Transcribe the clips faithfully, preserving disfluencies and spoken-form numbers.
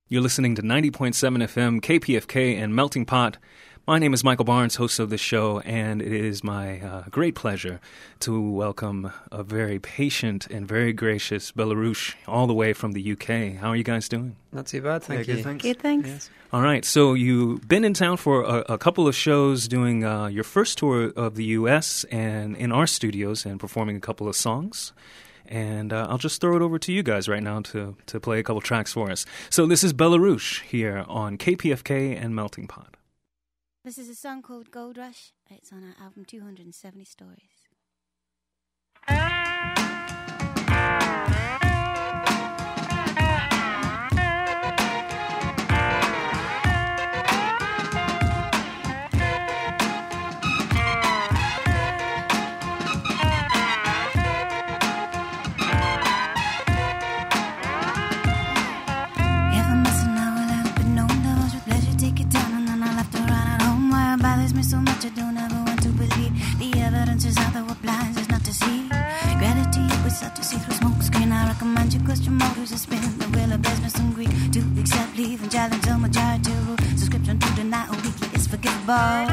You're listening to ninety point seven F M, K P F K, and Melting Pot. My name is Michael Barnes, host of this show, and it is my uh, great pleasure to welcome a very patient and very gracious Belarush all the way from the U K. How are you guys doing? Not too bad, thank yeah, you. Good, thanks. Good, thanks. Yes. All right, so you've been in town for a, a couple of shows doing uh, your first tour of the U S and in our studios and performing a couple of songs. And uh, I'll just throw it over to you guys right now to, to play a couple tracks for us. So this is Belarush here on K P F K and Melting Pot. This is a song called Gold Rush. It's on our album two hundred seventy Stories. So much I don't ever want to believe. The evidence is out that what blinds is not to see. Gratitude was such a see-through smoke screen. I recommend you question motives and spin the will of business and greed. To accept, leave, and challenge the majority rule. Subscription to deny a wiki is forgivable.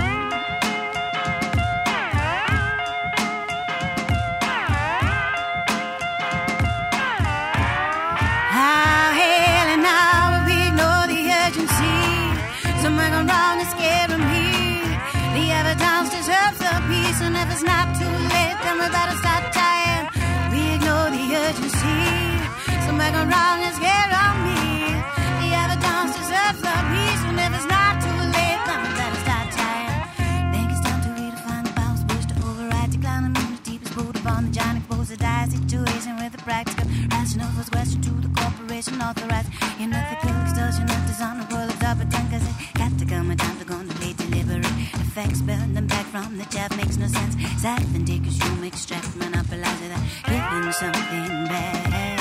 And if it's not too late, then we better start trying. We ignore the urgency. So make a wrong is here on me. The evidence deserves the peace. And if it's not too late, then we better start trying. Think it's time to redefine the bounds, push to override, decline the moon, the deepest boat upon the giant expose the dire situation with the practical rational first question to the corporation authorized. Unethical extortion of dishonorable exorbitant, cause it got to come a time to contemplate deliberate effects, burn them back from the chaff makes no sense. Sad and take as you extract, monopolize that, giving something back.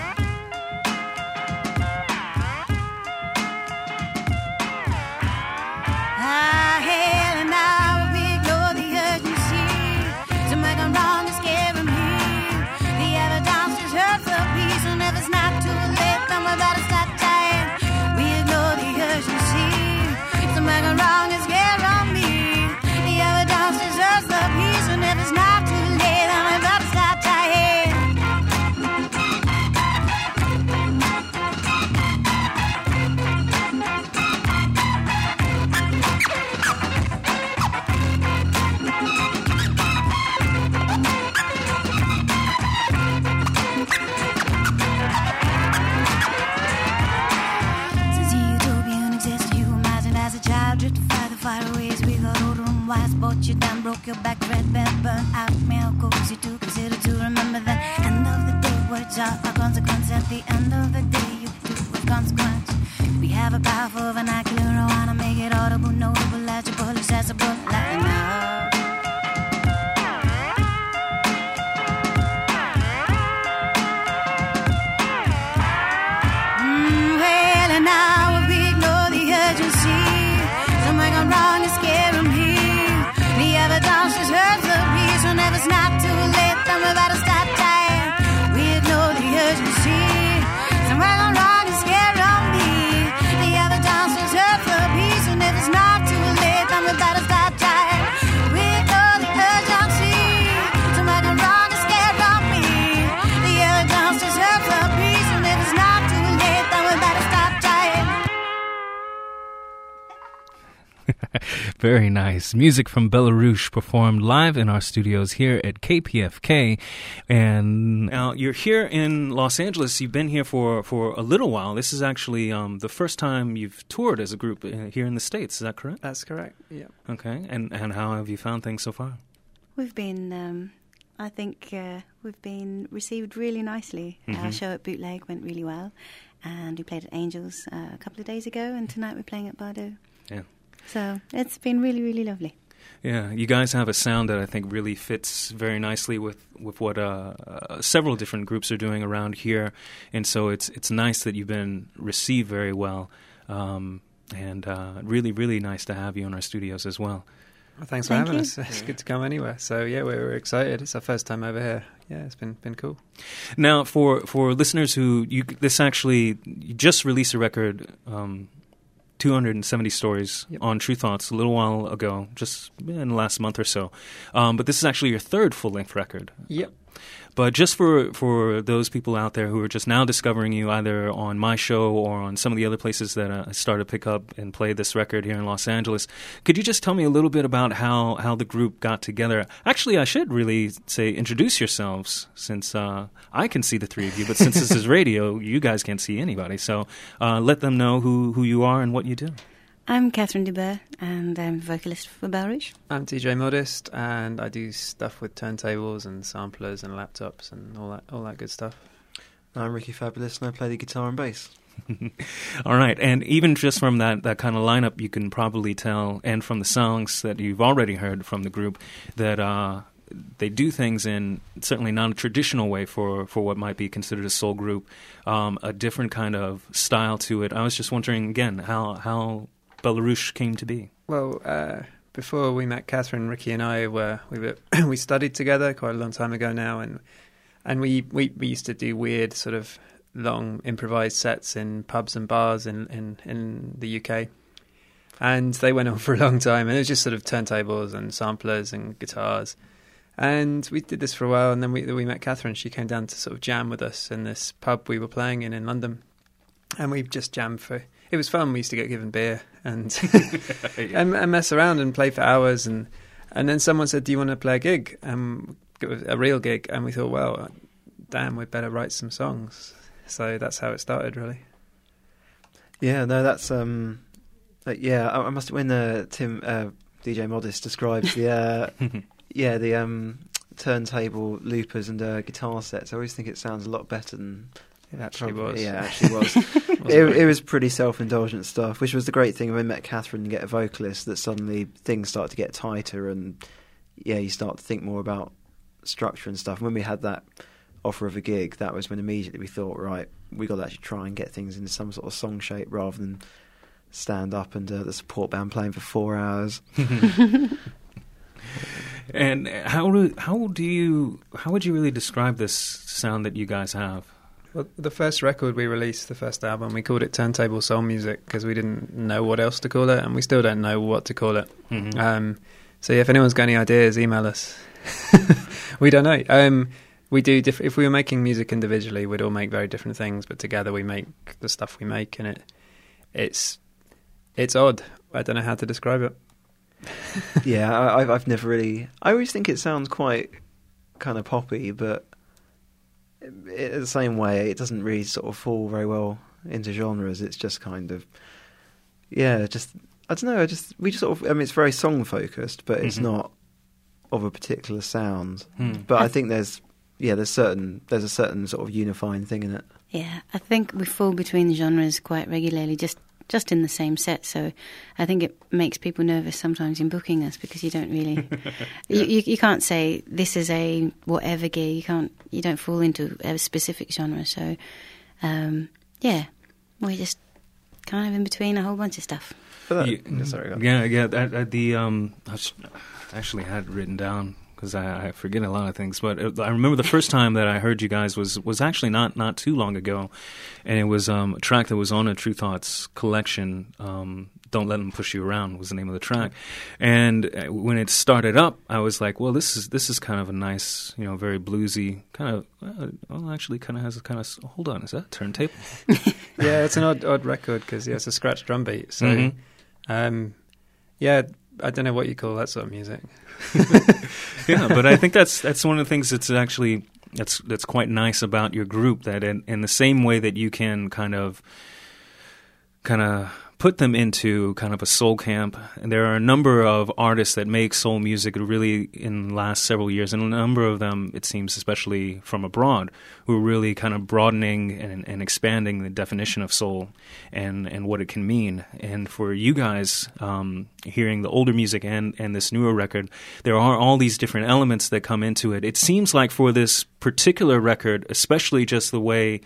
Ah, hell, and now we ignore the urgency. To make them wrong is scaring me. The evidence just hurts the peace, and if it's not too late, then we better start trying. We ignore the urgency. To make them wrong is scaring me. The evidence deserves the peace, and if it's not too late, then we better start trying. Since the utopian exists, you imagined as a child, drifted by the faraway. We got older and wise, bought you down, broke your back, red bell, burnt out. Mail calls you to consider to remember that end of the day, words are a consequence. At the end of the day, you do with consequence. We have a powerful vernacular, I wanna make it audible, notable, legible, accessible, like now. Mm, well, and now we ignore the urgency. So make them wrong is scaring me. The evidence just hurts the peace. And if it's not too late, then we better start trying. We ignore the urgency. So make them wrong is scaring me. The evidence just hurts the peace. And if it's not too late, then we better start trying. We ignore the urgency. So make them wrong is scaring me. The evidence just hurts the peace. And if it's not too late, then we better start trying. Very nice. Music from Belarush performed live in our studios here at K P F K. And now you're here in Los Angeles. You've been here for, for a little while. This is actually um, the first time you've toured as a group uh, here in the States. Is that correct? That's correct, yeah. Okay. And, and how have you found things so far? We've been, um, I think, uh, we've been received really nicely. Mm-hmm. Our show at Bootleg went really well, and we played at Angels uh, a couple of days ago, and tonight we're playing at Bardo. Yeah. So it's been really, really lovely. Yeah, you guys have a sound that I think really fits very nicely with, with what uh, uh, several different groups are doing around here, and so it's it's nice that you've been received very well, um, and uh, really, really nice to have you in our studios as well. Well, thanks for Thank having you. us. It's good to come anywhere. So yeah, we're, we're excited. It's our first time over here. Yeah, it's been been cool. Now, for for listeners who you this actually you just released a record, um, two hundred seventy stories Yep. on True Thoughts a little while ago, just in the last month or so. Um, but this is actually your third full length record. Yep. But just for, for those people out there who are just now discovering you either on my show or on some of the other places that uh, I started to pick up and play this record here in Los Angeles, could you just tell me a little bit about how, how the group got together? Actually, I should really say introduce yourselves, since uh, I can see the three of you, but since this is radio, you guys can't see anybody. So uh, let them know who, who you are and what you do. I'm Catherine de Boer, and I'm vocalist for Bell Rouge. I'm D J Modest, and I do stuff with turntables and samplers and laptops and all that all that good stuff. I'm Ricky Fabulous, and I play the guitar and bass. All right, and even just from that, that kind of lineup, you can probably tell, and from the songs that you've already heard from the group, that uh, they do things in certainly not a traditional way for, for what might be considered a soul group, um, a different kind of style to it. I was just wondering, again, how how Bell Rouge came to be. Well, uh, before we met Catherine, Ricky and I were we were we studied together quite a long time ago now, and and we, we, we used to do weird sort of long improvised sets in pubs and bars in, in, in the U K, and they went on for a long time, and it was just sort of turntables and samplers and guitars, and we did this for a while, and then we we met Catherine. She came down to sort of jam with us in this pub we were playing in in London, and we just jammed for. It was fun. We used to get given beer and, and and mess around and play for hours. And and then someone said, "Do you want to play a gig?" Um, a real gig. And we thought, well, damn, we'd better write some songs. So that's how it started, really. Yeah, no, that's um, uh, yeah. I, I must when uh, Tim uh, D J Modest describes the uh, yeah the um turntable loopers and uh, guitar sets. I always think it sounds a lot better than. It actually Probably, was. Yeah, it actually was. it, it was pretty self-indulgent stuff, which was the great thing when we met Catherine and get a vocalist, that suddenly things start to get tighter and, yeah, you start to think more about structure and stuff. And when we had that offer of a gig, that was when immediately we thought, right, we got to actually try and get things into some sort of song shape rather than stand up and uh, the support band playing for four hours. And how do, how do you, how would you really describe this sound that you guys have? Well, the first record we released, the first album, we called it Turntable Soul Music because we didn't know what else to call it, and we still don't know what to call it. Mm-hmm. Um, so yeah, if anyone's got any ideas, email us. We don't know. Um, we do. Diff- if we were making music individually, we'd all make very different things, but together we make the stuff we make, and it it's it's odd. I don't know how to describe it. Yeah, I, I've, I've never really. I always think it sounds quite kind of poppy, but. In the same way, it doesn't really sort of fall very well into genres. It's just kind of, yeah, just I don't know. I just we just sort of. I mean, it's very song focused, but it's Mm-hmm. not of a particular sound. Hmm. But I think there's, yeah, there's certain there's a certain sort of unifying thing in it. Yeah, I think we fall between genres quite regularly, just just in the same set. So I think it makes people nervous sometimes in booking us because you don't really, you, you you can't say this is a whatever gig. You can't, you don't fall into a specific genre. So um, yeah, we're just kind of in between a whole bunch of stuff. But that, Yeah, sorry, go on. yeah, yeah. that- that- the um, I was- I actually had it written down because I, I forget a lot of things. But it, I remember the first time that I heard you guys was was actually not, not too long ago, and it was um, a track that was on a True Thoughts collection. Um, Don't Let Them Push You Around was the name of the track, and uh, when it started up, I was like, well, this is this is kind of a nice, you know, very bluesy kind of. Uh, well, actually, kind of has a kind of. Hold on, is that a turntable? Yeah, it's an odd odd record because yeah, it's a scratch drum beat. So Mhm. um, yeah, I don't know what you call that sort of music. Yeah, but I think that's that's one of the things that's actually that's that's quite nice about your group. That in, in the same way that you can kind of kind of put them into kind of a soul camp, and there are a number of artists that make soul music really in the last several years, and a number of them, it seems, especially from abroad, who are really kind of broadening and, and expanding the definition of soul and, and what it can mean. And for you guys, um, hearing the older music and, and this newer record, there are all these different elements that come into it. It seems like for this particular record, especially just the way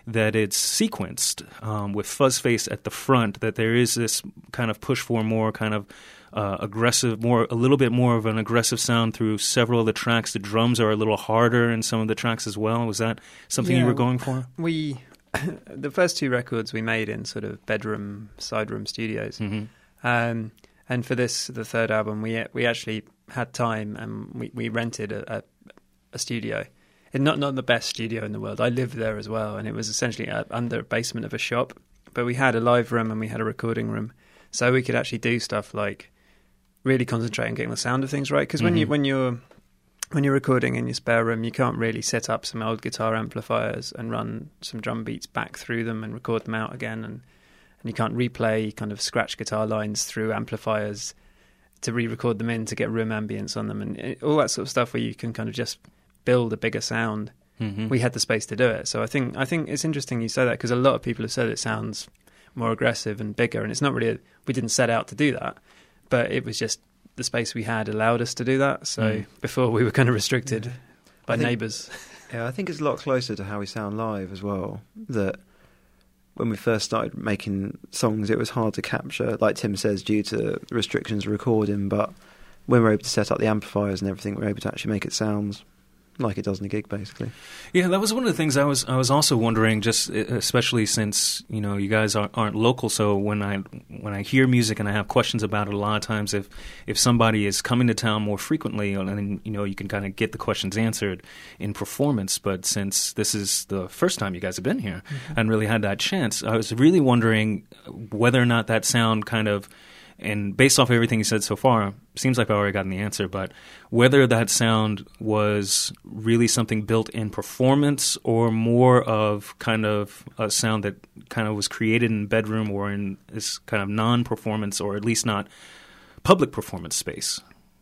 that it's sequenced um, with Fuzzface at the front, that there is this kind of push for more kind of uh, aggressive, more a little bit more of an aggressive sound through several of the tracks. The drums are a little harder in some of the tracks as well. Was that something Yeah, you were going for? We, the first two records we made in sort of bedroom, side room studios. Mm-hmm. Um, and for this, the third album, we we actually had time and we, we rented a, a, a studio. And not not the best studio in the world. I lived there as well, and it was essentially a, under a basement of a shop. But we had a live room and we had a recording room, so we could actually do stuff like really concentrate on getting the sound of things right. Because when Mm-hmm. you when you're when you're recording in your spare room, you can't really set up some old guitar amplifiers and run some drum beats back through them and record them out again, and and you can't replay kind of scratch guitar lines through amplifiers to re-record them in to get room ambience on them, and it, all that sort of stuff where you can kind of just build a bigger sound. Mm-hmm. We had the space to do it. So I think I think it's interesting you say that, because a lot of people have said it sounds more aggressive and bigger, and it's not really, a, we didn't set out to do that, but it was just the space we had allowed us to do that. So Mm. before we were kind of restricted Yeah. by I think- neighbours. Yeah, I think it's a lot closer to how we sound live as well. That when we first started making songs, it was hard to capture, like Tim says, due to restrictions of recording. But when we're able to set up the amplifiers and everything, we're able to actually make it sound like it does in a gig, basically. Yeah, that was one of the things I was I was also wondering, just especially since, you know, you guys aren't, aren't local. So when I when I hear music and I have questions about it, a lot of times if if somebody is coming to town more frequently, and you know, you can kind of get the questions answered in performance. But since this is the first time you guys have been here Mm-hmm. and really had that chance, I was really wondering whether or not that sound kind of. And based off everything you said so far, seems like I already gotten the answer, but whether that sound was really something built in performance or more of kind of a sound that kind of was created in bedroom or in this kind of non-performance or at least not public performance space.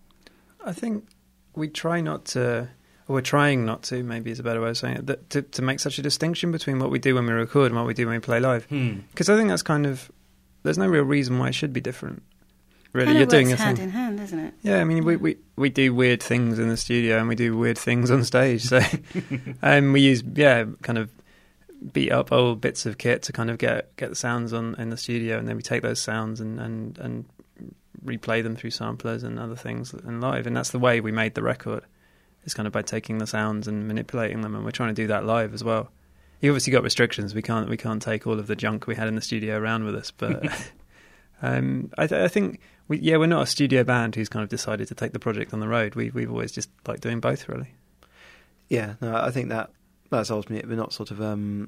I think we try not to, or we're trying not to, maybe is a better way of saying it, that, to, to make such a distinction between what we do when we record and what we do when we play live. Hmm. Because I think that's kind of, there's no real reason why it should be different. Really, Kind you're of doing works a hand thing. in hand, doesn't it? Yeah, I mean, we, we, we do weird things in the studio and we do weird things on stage. So um, we use, yeah, kind of beat up old bits of kit to kind of get get the sounds on in the studio, and then we take those sounds and, and, and replay them through samplers and other things and live. And that's the way we made the record, is kind of by taking the sounds and manipulating them, and we're trying to do that live as well. You obviously got restrictions. We can't we can't take all of the junk we had in the studio around with us, but um, I, th- I think we, yeah, we're not a studio band who's kind of decided to take the project on the road. We we've always just liked doing both, really. Yeah, no, I think that that's ultimately it. We're not sort of um,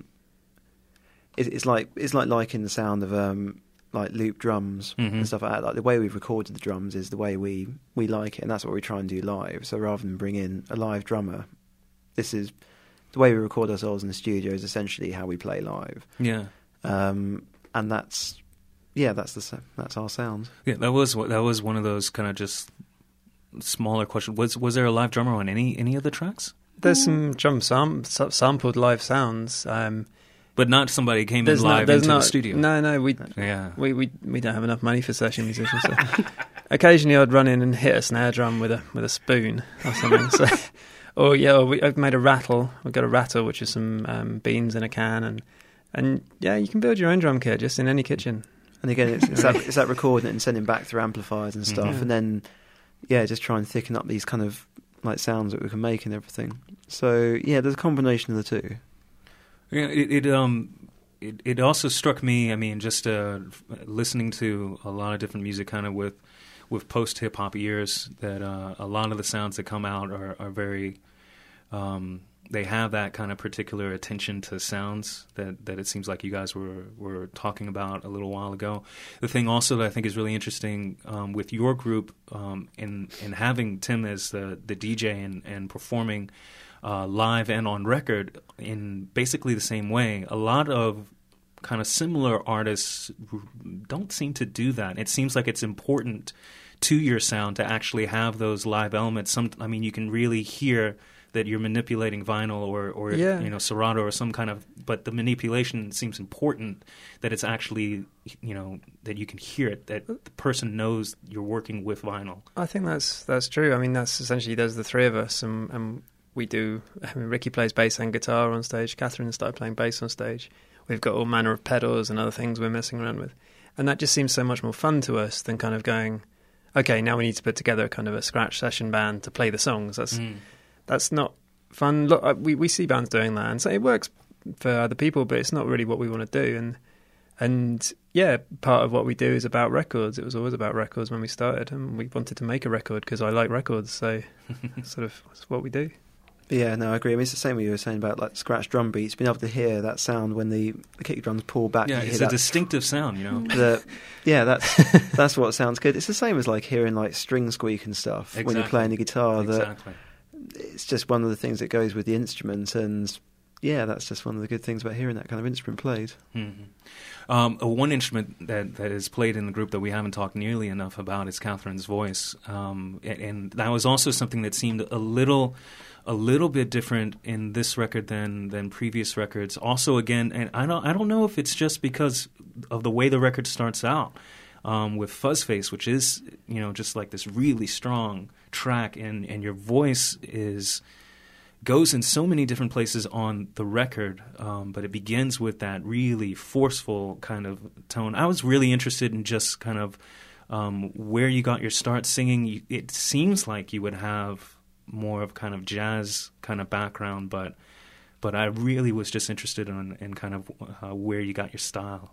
it, it's like it's like liking the sound of um, like loop drums Mhm. and stuff like that. Like the way we've recorded the drums is the way we we like it, and that's what we try and do live. So rather than bring in a live drummer, this is the way we record ourselves in the studio is essentially how we play live, Yeah. um, and that's yeah, that's the sa- that's our sound. Yeah, that was that was one of those kind of just smaller questions. Was was there a live drummer on any any of the tracks? There's some drum sam- sa- sampled live sounds. Um, But not somebody came in there's live not, there's into not, the studio. No, no, we Yeah. we, we we don't have enough money for session musicians. So. Occasionally, I'd run in and hit a snare drum with a with a spoon or something. So, or yeah, or we, I've made a rattle. We've got a rattle, which is some um, beans in a can, and and yeah, you can build your own drum kit just in any kitchen. And again, it's, it's, that, it's that recording it and sending back through amplifiers and stuff, Mhm. and then yeah, just try and thicken up these kind of like sounds that we can make and everything. So yeah, there's a combination of the two. Yeah, it, it um it it also struck me. I mean, just uh, listening to a lot of different music, kind of with with post hip hop ears, that uh, a lot of the sounds that come out are are very. Um, they have that kind of particular attention to sounds that, that it seems like you guys were, were talking about a little while ago. The thing also that I think is really interesting um, with your group um, in in having Tim as the, the D J and, and performing uh, live and on record in basically the same way, a lot of kind of similar artists don't seem to do that. It seems like it's important to your sound to actually have those live elements. Some, I mean, you can really hear that you're manipulating vinyl or, or Yeah. you know, Serato or some kind of, but the manipulation seems important, that it's actually, you know, that you can hear it, that the person knows you're working with vinyl. I think that's that's true. I mean, that's essentially there's the three of us, and, and we do. I mean, Ricky plays bass and guitar on stage. Catherine started playing bass on stage. We've got all manner of pedals and other things we're messing around with, and that just seems so much more fun to us than kind of going, okay, now we need to put together kind of a scratch session band to play the songs. That's mm. that's not fun. Look, we we see bands doing that, and so it works for other people, but it's not really what we want to do. And and yeah, part of what we do is about records. It was always about records when we started, and we wanted to make a record because I like records. So sort of that's what we do. Yeah, no, I agree. I mean, it's the same what you were saying about like scratch drum beats. Being able to hear that sound when the, the kick drums pull back. Yeah, you it's hear a that, distinctive sound, you know. The, yeah, that's that's what sounds good. It's the same as like hearing like string squeak and stuff Exactly. when you're playing the guitar. Exactly. That it's just one of the things that goes with the instrument, and yeah, that's just one of the good things about hearing that kind of instrument played. Mm-hmm. Um, uh, one instrument that, that is played in the group that we haven't talked nearly enough about is Catherine's voice, um, and, and that was also something that seemed a little, a little bit different in this record than than previous records. Also, again, and I don't, I don't know if it's just because of the way the record starts out um, with Fuzzface, which is, you know, just like this really strong track, and and your voice is. Goes in so many different places on the record, um, but it begins with that really forceful kind of tone. I was really interested in just kind of um, where you got your start singing. It seems like you would have more of kind of jazz kind of background, but but I really was just interested in, in kind of uh, where you got your style.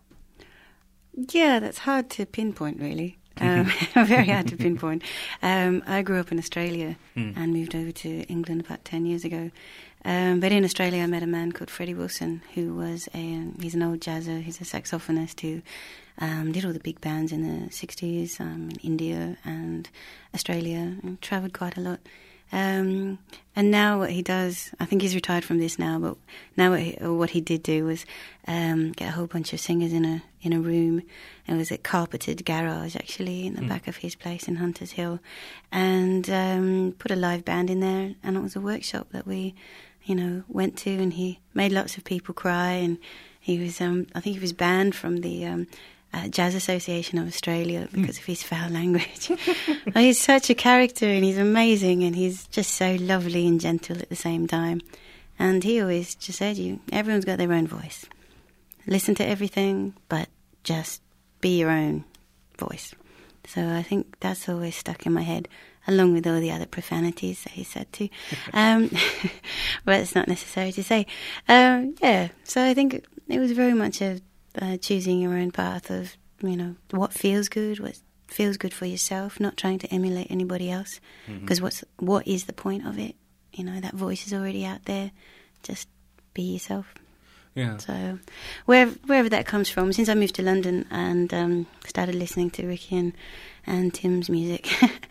Yeah, that's hard to pinpoint, really. Um, very hard to pinpoint. Um, I grew up in Australia mm. and moved over to England about ten years ago. Um, but in Australia, I met a man called Freddie Wilson, who was a he's an old jazzer. He's a saxophonist who um, did all the big bands in the sixties um, in India and Australia, and travelled quite a lot. Um, and now what he does, I think he's retired from this now, but now what he, what he did do was um, get a whole bunch of singers in a in a room. It was a carpeted garage, actually, in the mm. back of his place in Hunters Hill, and um, put a live band in there. And it was a workshop that we, you know, went to, and he made lots of people cry. And he was, um, I think, he was banned from the um, uh, Jazz Association of Australia because mm. of his foul language. He's such a character, and he's amazing, and he's just so lovely and gentle at the same time. And he always just said, "You, everyone's got their own voice. Listen to everything, but just be your own voice." So I think that's always stuck in my head, along with all the other profanities that he said too. Um, but it's not necessary to say. Um, yeah, so I think it was very much a uh, choosing your own path of, you know, what feels good, what feels good for yourself, not trying to emulate anybody else. Because mm-hmm. what's what is the point of it? You know, that voice is already out there. Just be yourself. Yeah. So, wherever, wherever that comes from, since I moved to London and um, started listening to Ricky and, and Tim's music,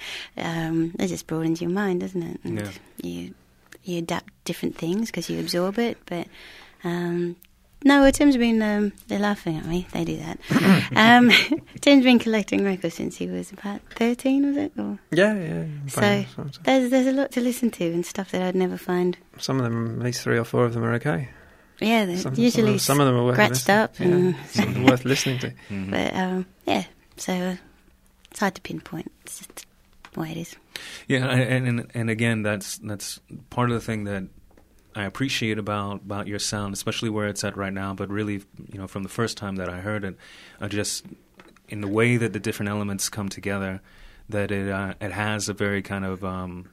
um, it just broadens your mind, doesn't it? And yeah. you you adapt different things because you absorb it. But um, no, Tim's been um, they're laughing at me. They do that. um, Tim's been collecting records since he was about thirteen, was it? Or? Yeah, yeah. So there's there's a lot to listen to and stuff that I'd never find. Some of them, at least three or four of them, are okay. Yeah, they're some, usually some of them are worth scratched listening. up. And yeah, some of them are worth listening to. Mm-hmm. But um, yeah, so uh, it's hard to pinpoint. It's just the way it is. Yeah, and, and and again, that's that's part of the thing that I appreciate about, about your sound, especially where it's at right now. But really, you know, from the first time that I heard it, I just in the way that the different elements come together, that it uh, it has a very kind of um,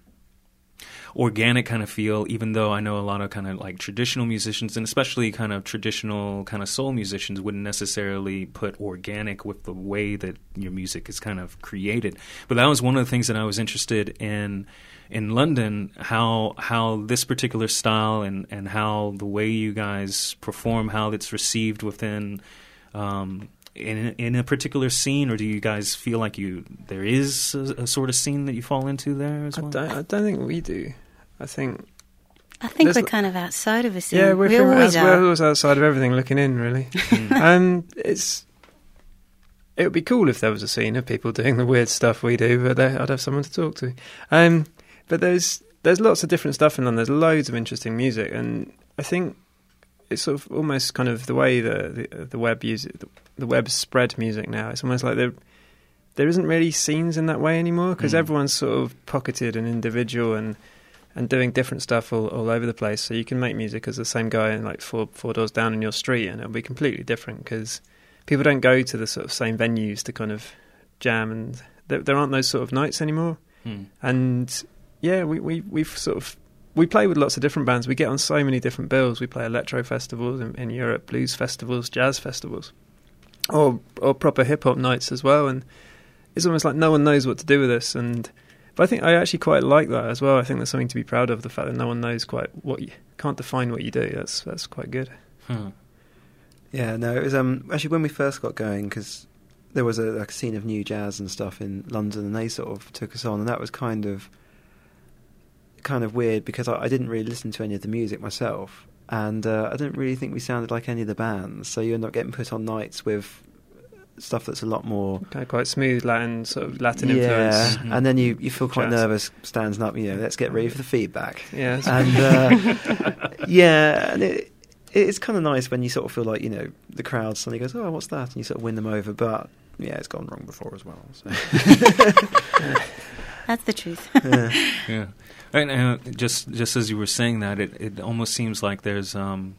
organic kind of feel, even though I know a lot of kind of like traditional musicians, and especially kind of traditional kind of soul musicians, wouldn't necessarily put organic with the way that your music is kind of created. But that was one of the things that I was interested in in London, how how this particular style and, and how the way you guys perform, how it's received within um, in in a particular scene, or do you guys feel like you there is a, a sort of scene that you fall into there as well? I don't, I don't think we do. I think I think we're kind of outside of a scene. Yeah, we're, we from, always we're are. always outside of everything, looking in. Really, mm. um, it's it would be cool if there was a scene of people doing the weird stuff we do, but there, I'd have someone to talk to. Um, but there's there's lots of different stuff in London. There's loads of interesting music, and I think it's sort of almost kind of the way the the, the web uses the, the web spread music now. It's almost like there there isn't really scenes in that way anymore because mm. everyone's sort of pocketed and individual, and and doing different stuff all, all over the place. So you can make music as the same guy in like four four doors down in your street, and it'll be completely different because people don't go to the sort of same venues to kind of jam, and there, there aren't those sort of nights anymore. Hmm. And yeah, we, we we've sort of we play with lots of different bands. We get on so many different bills. We play electro festivals in, in Europe, blues festivals, jazz festivals, or or proper hip hop nights as well. And it's almost like no one knows what to do with us. And but I think I actually quite like that as well. I think there's something to be proud of, the fact that no one knows quite what you can't define what you do. That's that's quite good. Hmm. Yeah, no, it was um, actually when we first got going, because there was a, like, a scene of new jazz and stuff in London, and they sort of took us on, and that was kind of kind of weird because I, I didn't really listen to any of the music myself, and uh, I didn't really think we sounded like any of the bands, so you end up getting put on nights with stuff that's a lot more Kind of quite smooth Latin, sort of Latin yeah, influence. Mhm. and then you, you feel quite Jazz. nervous standing up, you know, let's get ready for the feedback. Yeah, it's- And uh, yeah, and it, it's kind of nice when you sort of feel like, you know, the crowd suddenly goes, oh, what's that? And you sort of win them over, but yeah, it's gone wrong before as well. So. That's the truth. Yeah. Yeah, and uh, just just as you were saying that, it, it almost seems like there's um,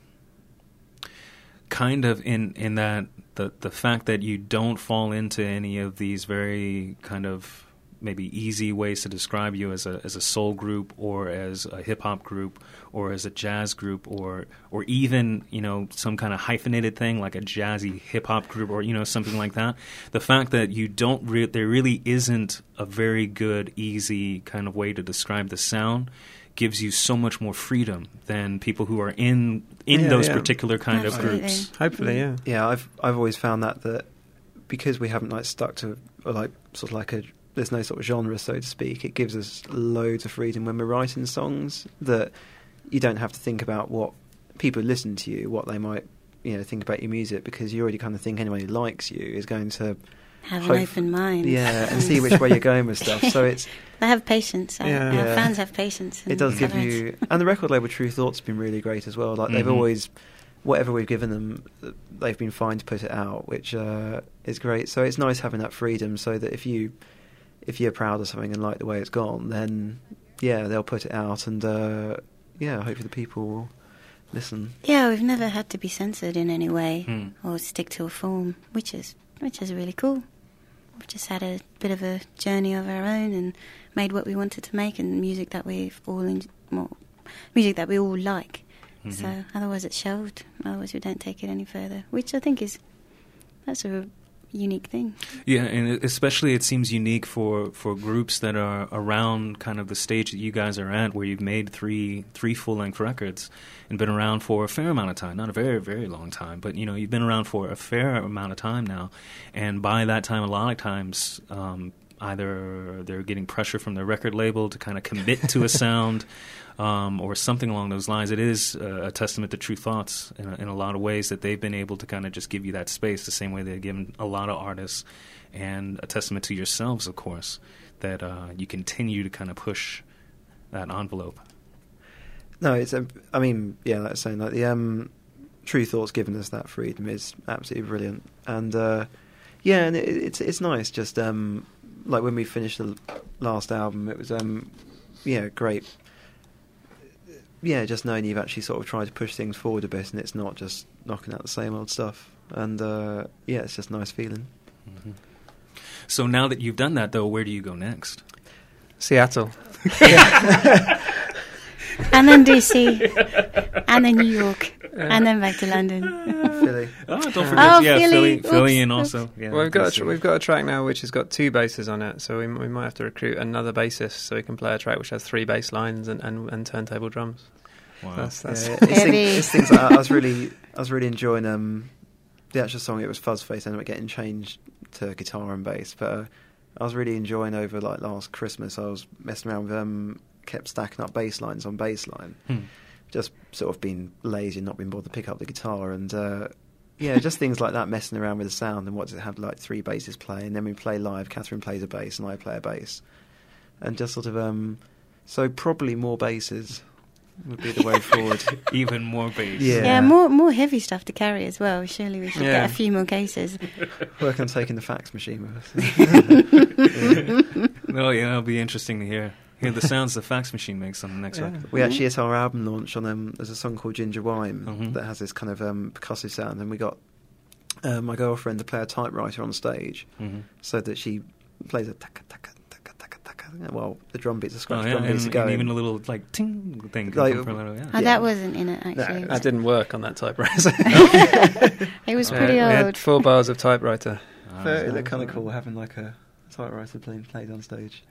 kind of in in that the the fact that you don't fall into any of these very kind of maybe easy ways to describe you as a as a soul group or as a hip hop group or as a jazz group or or even, you know, some kind of hyphenated thing like a jazzy hip hop group or, you know, something like that. The fact that you don't re- there really isn't a very good easy kind of way to describe the sound gives you so much more freedom than people who are in in Yeah, those yeah. particular kind Absolutely. of groups. hopefully, yeah. Yeah, I've I've always found that that because we haven't like stuck to or like sort of like a there's no sort of genre, so to speak. It gives us loads of freedom when we're writing songs that you don't have to think about what people listen to you, what they might, you know, think about your music, because you already kind of think anyone who likes you is going to Have hope- an open mind. yeah, and see which way you're going with stuff. So it's They have patience. Our, Yeah. our Yeah. fans have patience. it and does give tolerance. you, and the record label True Thoughts have been really great as well. Like they've Mhm. always, whatever we've given them, they've been fine to put it out, which uh, is great. So it's nice having that freedom, so that if you if you're proud of something and like the way it's gone, then yeah, they'll put it out, and uh, yeah, hopefully the people will listen. Yeah, we've never had to be censored in any way Hmm. or stick to a form, which is which is really cool. We've just had a bit of a journey of our own and made what we wanted to make and music that we've all in, well, music that we all like. Mhm. So otherwise it's shelved. Otherwise we don't take it any further, which I think is that's a unique thing. Yeah, and especially it seems unique for, for groups that are around kind of the stage that you guys are at, where you've made three three full length records and been around for a fair amount of time. Not a very very long time, but you know you've been around for a fair amount of time now. And by that time, a lot of times, um, either they're getting pressure from their record label to kind of commit to a sound. Um, or something along those lines. It is uh, a testament to True Thoughts in a, in a lot of ways that they've been able to kind of just give you that space the same way they've given a lot of artists, and a testament to yourselves, of course, that uh, you continue to kind of push that envelope. No, it's a, I mean, yeah, like I was saying, like the um, True Thoughts giving us that freedom is absolutely brilliant, and uh, yeah, and it, it's it's nice. Just um, like when we finished the last album, it was um, yeah, great. Yeah, just knowing you've actually sort of tried to push things forward a bit, and it's not just knocking out the same old stuff. And uh, yeah, it's just a nice feeling. Mm-hmm. So now that you've done that, though, where do you go next? Seattle. And then D C, and then New York, and then back to London. Philly. Oh, don't forget, Oh, yeah, Philly. Philly, Philly, Oops, and oops. also, yeah, Well, we've got a D tr- C. we've got a track now which has got two basses on it, so we we might have to recruit another bassist so we can play a track which has three bass lines and, and, and turntable drums. Wow. That's that's Yeah, it's, things, Heavy. it's things like that. I was really, I was really enjoying um, the actual song. It was Fuzzface, ended up getting changed to guitar and bass. But uh, I was really enjoying over like last Christmas. I was messing around with um, kept stacking up bass lines on bass line. Hmm. Just sort of being lazy and not being bothered to pick up the guitar, and uh, yeah, just things like that, messing around with the sound. And what does it have, like three basses playing? Then we play live. Catherine plays a bass and I play a bass, and just sort of um, so probably more basses would be the way forward. Even more bass. Yeah. Yeah, more more heavy stuff to carry as well. Surely we should Yeah. get a few more cases. Work on taking the fax machine with us. No, yeah, it'll be interesting to hear. Hear the sounds the fax machine makes on the next Yeah. record. We actually, at our album launch, on um, there's a song called Ginger Wine Mhm. that has this kind of um, percussive sound, and we got uh, my girlfriend to play a typewriter on stage, Mhm. so that she plays a taka taka taka taka taka while the drum beats, the Oh, scratch yeah, drum beats are and, going. and even a little like ting thing. Can Like- come from a little, yeah. Oh, Yeah. that wasn't in it, actually. That didn't work on that typewriter. It was Uh, pretty we had old. four bars of typewriter. Ah, But they're kind of cool having like a typewriter playing played on stage.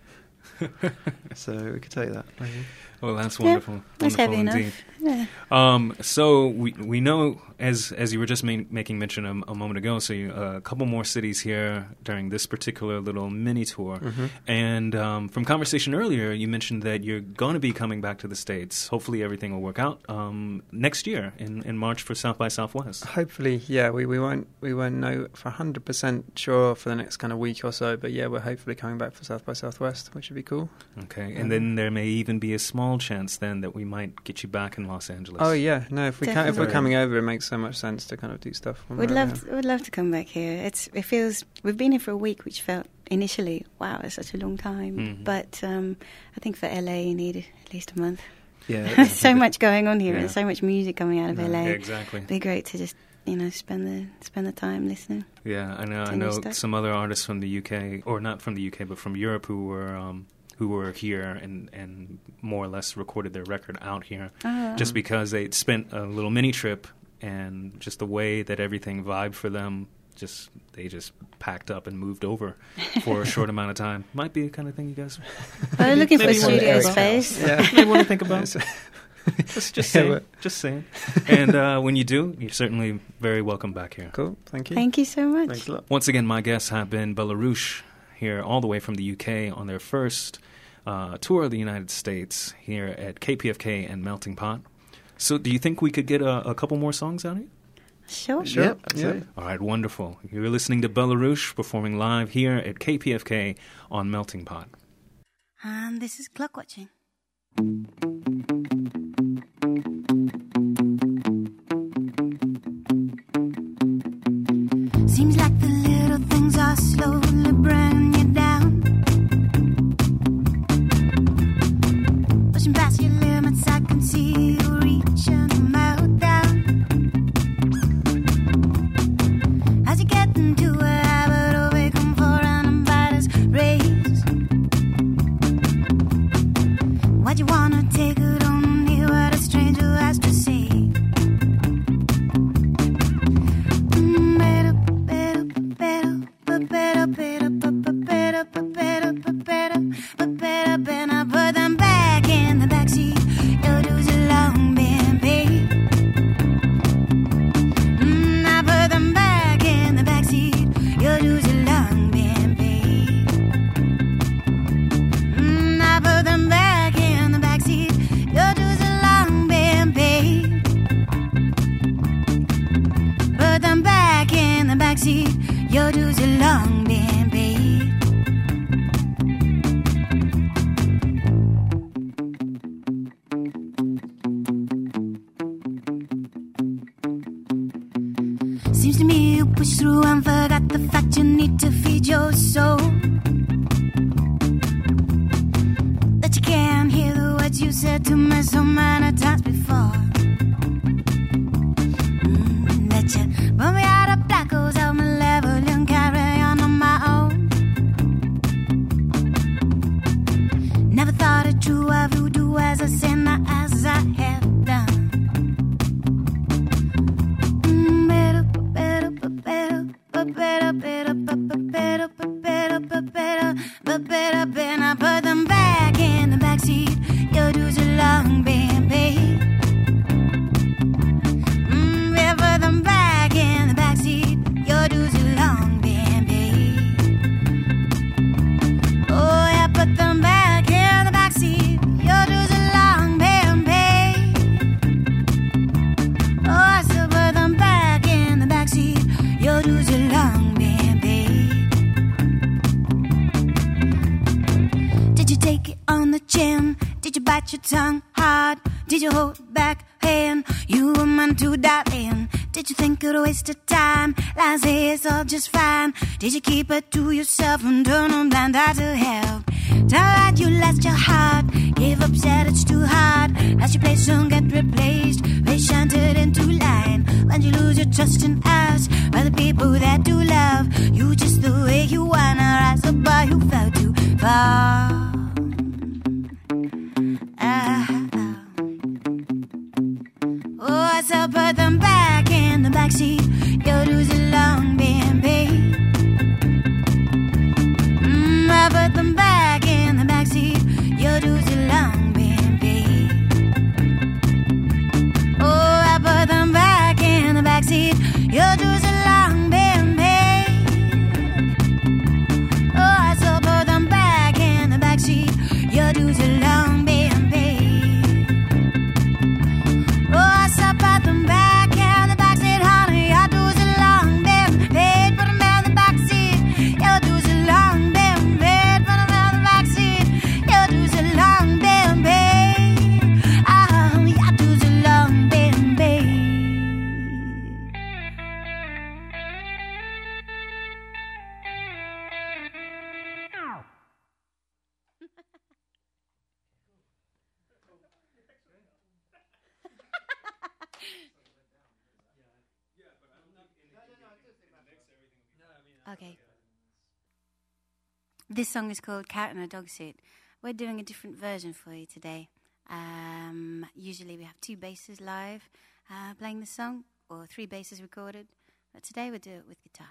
So we could take that. Maybe. well, that's Yeah, wonderful. That's wonderful heavy indeed. enough. Yeah. Um, so we we know as as you were just ma- making mention a, a moment ago. So you, uh, a couple more cities here during this particular little mini tour, Mm-hmm. and um, from conversation earlier, you mentioned that you're going to be coming back to the States. Hopefully, everything will work out um, next year in, in March for South by Southwest. Hopefully, yeah. We, we won't we won't know for one hundred percent sure for the next kind of week or so, but yeah, we're hopefully coming back for South by Southwest, which would be cool. Okay, and then there may even be a small chance then that we might get you back in Los Angeles. Oh yeah, no. If we can, if we're Definitely. coming over, it makes so much sense to kind of do stuff. when We'd we're love, over to, would love to come back here. It's, it feels we've been here for a week, which felt initially, wow, it's such a long time. Mhm. But um, I think for L A, you need at least a month. Yeah. There's so much going on here, Yeah. and so much music coming out of Yeah, L A. Yeah, exactly. It'd be great to just, you know, spend the spend the time listening. Yeah, I know. I Can you know start? some other artists from the U K, or not from the U K, but from Europe, who were um, who were here and, and more or less recorded their record out here, Oh. just because they'd spent a little mini trip, and just the way that everything vibed for them, just they just packed up and moved over for a short amount of time. Might be the kind of thing you guys Well, looking for maybe one of studio Eric's space. Yeah. may want to think about. Just, just Yeah, saying. but- Just saying. And uh, when you do, you're certainly very welcome back here. Cool, thank you. Thank you so much. Thanks a lot. Once again, my guests have been Belarus here all the way from the U K on their first uh, tour of the United States here at K P F K and Melting Pot. So do you think we could get a, a couple more songs out of you? Sure. Sure. Yep, absolutely. All right, wonderful. You're listening to Belarus performing live here at K P F K on Melting Pot. And this is Clock Watching. Seems like the little things are slowly bringing you down. Pushing past your limits, I can see you reaching a meltdown. As you get into a habit of waking for anybody's race. Why'd you wanna take it on and hear what a stranger has to say? Mm, better, better, better, better, better, better, better, better, better, better, better, put them back in the backseat. Your dues are long been paid. Mm, I put them back in the backseat. Your dues are long been paid. Mm, I put them back in the backseat. Your dues are long been paid. Put them back in the backseat. Your dues are long been paid. Seems to me you push through and forgot the fact you need to feed your soul. That you can't hear the words you said to me so many times before. Mm, that you run me out of black holes, help me level and carry on on my own. Never thought it true of you do as a sinner as I have done. Mm, better, better, better, better, better, better, better, better, better, better, better, put them back in the backseat. Your dues are long been paid. Mm, yeah, put them back in the backseat. Your dues are long been paid. Oh, yeah, put them back in the backseat. Your dues are long been paid. Oh, I still put them back in the backseat. Your dues are long been paid. Did you take it on the chin? Did you bite your tongue hard? Did you hold back hand? You were meant to dive in. Did you think it a waste of time? Lies say it's all just fine. Did you keep it to yourself and turn on blind eye to help? Tired, you lost your heart. Give up, said it's too hard. As your place don't get replaced, they shunted into line. When you lose your trust in us, by the people that do love you just the way you wanna rise above, you fell too far. Ah, ah. Oh, I saw put them back in the backseat. Your dues are long been paid. Mm, I put them back in the backseat. Your dues are long been paid. Oh, I put them back in the backseat. Your dues are long been paid. Oh, I saw put them back in the backseat. Your dues are long been paid. Oh, I saw put them back in the backseat, honey. Your dues are long been paid. Put them in the backseat. Your dues are long been paid. Put them in the backseat. Your dues are long been paid. Oh, your dues are long been paid. Okay. This song is called Cat in a Dog Suit. We're doing a different version for you today. Um, usually we have two basses live uh, playing the song, or three basses recorded. But today we'll do it with guitar.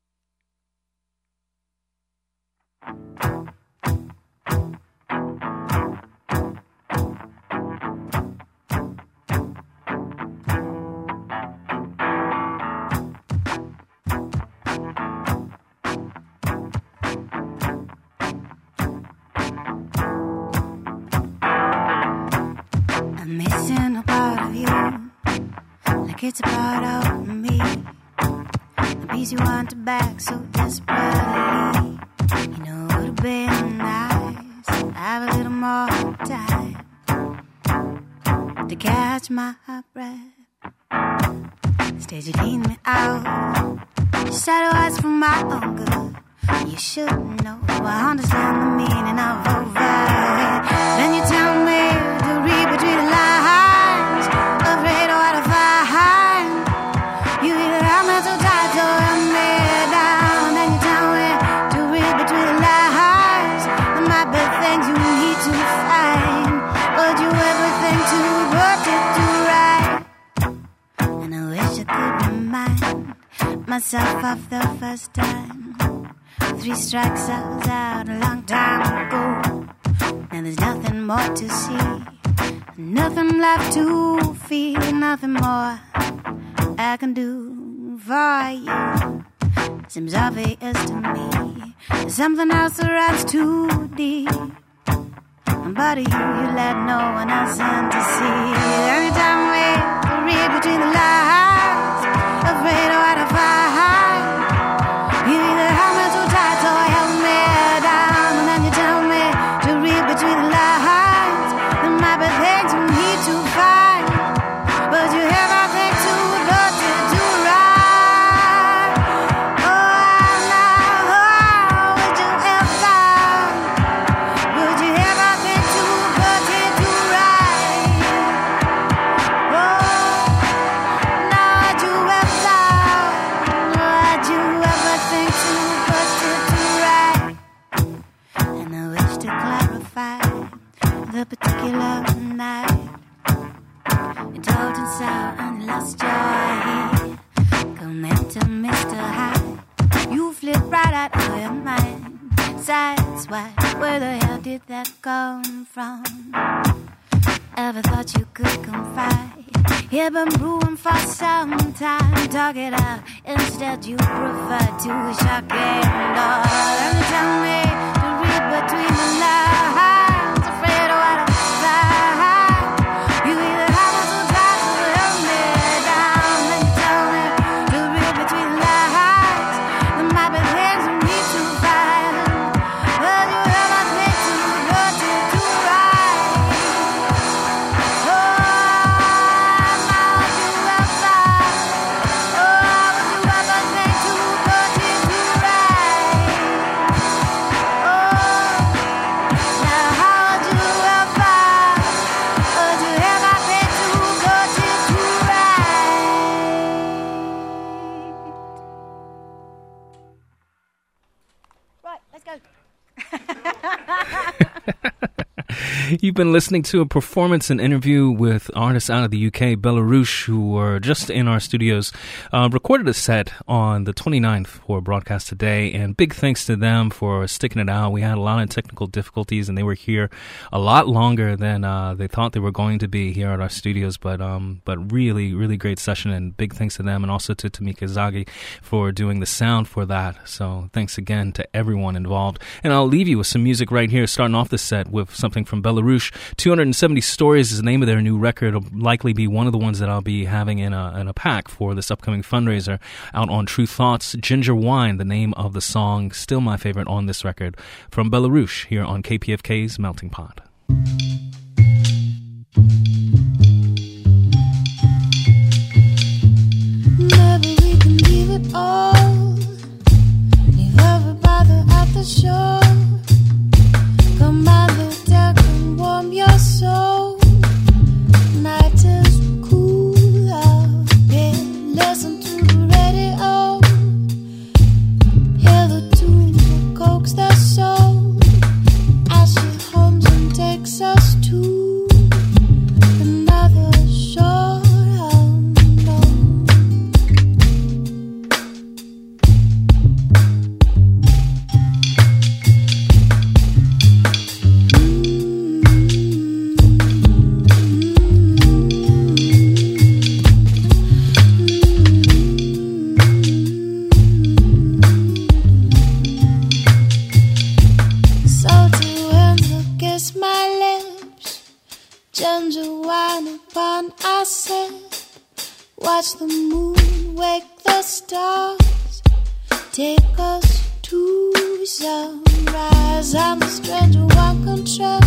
I'm missing a part of you, like it's a part of me. The piece you want back so desperately. You know it would've been nice to have a little more time to catch my breath. Instead you clean me out. You said it was for my own good. You should know I understand the meaning of overhead. Then you tell me to read between the lines, afraid of what I find. You either have me too tight or have me down. Then you tell me to read between the lines. There might be things you need to find. Would you ever think to put it to right? And I wish I could remind myself of the first time. Three strikes, I was out a long time ago. Now there's nothing more to see, nothing left to feel, nothing more I can do for you. Seems obvious to me, there's something else that runs too deep. But you, you let no one else in to see. Every time we read between the lines, afraid of what I find. You either have me too tight or held me down. And then you tell me to read between the lines. There might be things we need to find, but you have nothing to put it to right. Oh, now, oh, would you ever, would you have nothing to put it to right? Oh, now would you ever, would you ever think to put it to right? And I wish to clarify the particular night you told us out and lost your head. Come into Mister Hyde, you flip right out of your mind. Sides wide, where the hell did that come from? Ever thought you could confide? You've been brewing for some time. Talk it out, instead you prefer to shock and all. And tell me to read between the lines, afraid of what I find. You either have it too tight or held me down. Then you tell me to read between the lines. There might be things we need to find, but you have nothing to put it to right. Oh, now would you ever, oh, would you ever think to put it to right? Let's go. You've been listening to a performance and interview with artists out of the U K, Belarus, who were just in our studios, uh, recorded a set on the twenty-ninth for broadcast today, and big thanks to them for sticking it out. We had a lot of technical difficulties, and they were here a lot longer than uh, they thought they were going to be here at our studios, but um, but really, really great session, and big thanks to them, and also to Tamika Zagi for doing the sound for that. So thanks again to everyone involved. And I'll leave you with some music right here, starting off the set with something from Belarus. two hundred seventy Stories is the name of their new record. It'll likely be one of the ones that I'll be having in a, in a pack for this upcoming fundraiser out on True Thoughts. Ginger Wine, the name of the song, still my favorite on this record, from Belarus here on K P F K's Melting Pot. Maybe we can leave it all, leave everybody at the shore. Come by the deck and warm your soul. Night is cool out here. Listen to the radio. Hear the tune that coax their soul as she hums and takes us to another shore unknown. Ginger wine upon our set. Watch the moon wake the stars. Take us to sunrise. I'm a stranger, one control.